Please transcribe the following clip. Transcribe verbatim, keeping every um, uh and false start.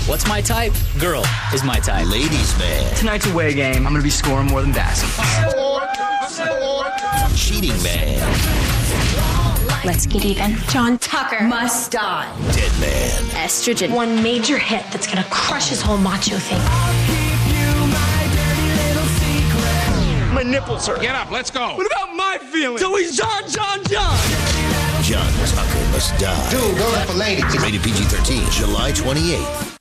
What's my type? Girl is my type. Ladies' man. Tonight's away game. I'm going to be scoring more than Bassett. Cheating man. Let's get even. John Tucker must die. Dead man. Estrogen. One major hit that's gonna crush his whole macho thing. My nipples hurt. Get up, let's go. What about my feelings? So he's John, John, John. John Tucker must die. Dude, go for ladies. Rated P G thirteen, July twenty-eighth.